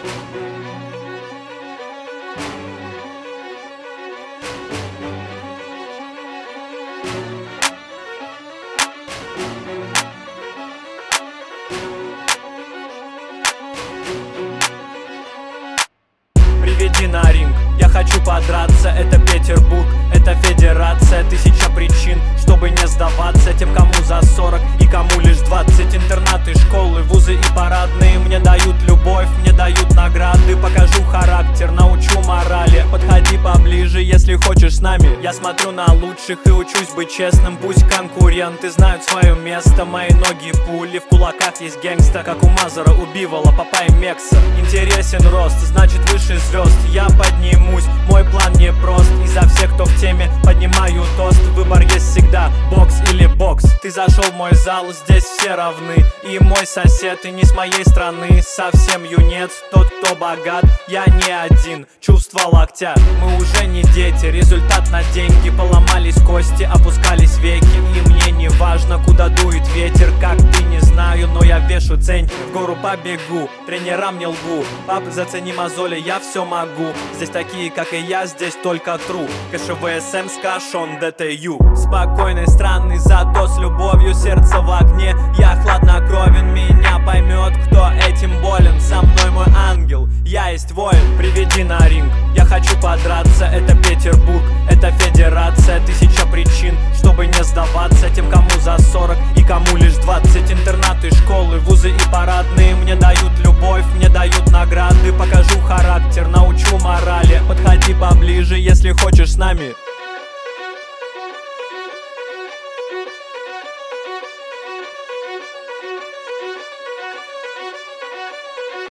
Приведи на ринг, я хочу подраться. Это Петербург, это федерация. Тысяча причин, чтобы не сдаваться. Тем, кому за 40 и кому лишь 20. Интернаты, школы, вузы и парадные мне дают любовь, мне дают награды. Покажу характер, научу морали. Подходи поближе, если хочешь с нами. Я смотрю на лучших и учусь быть честным. Пусть конкуренты знают свое место. Мои ноги пули, в кулаках есть гэнгста. Как у Мазера, у Бивола, Папай Мекса. Интересен рост, значит выше звезд. Я поднимусь, мой план не прост. И за всех, кто в теме, поднимаю тост. Выбор есть всегда, бокс или бокс. Ты зашел в мой зал, здесь все равны. И мой сосед, и не с моей страны. Совсем юнец, тот, кто богат. Я не один, чувство локтя. Мы уже не дети, результат на деньги. Поломались кости, опускались веки. И мне не важно, куда дует ветер. Как ты, не знаю, но я вешу цень. В гору побегу, тренерам не лгу. Пап, зацени мозоли, я все могу. Здесь такие, как и я, здесь только true. КШВСМ, Скашон, ДТЮ. Спокойный, странный, зато с любовью. Сердце в огне, я хладнокровен. Меня поймет, кто этим болен. Со мной мой ангел, я есть воин. Приведи на ринг, я хочу подраться. Это Петербург, это федерация. Тысяча причин, чтобы не сдаваться. Тем, кому за 40 и кому лишь 20. Интернаты, школы, вузы и парадные мне дают любовь, мне дают награды. Покажу характер, научу морали. Подходи поближе, если хочешь с нами.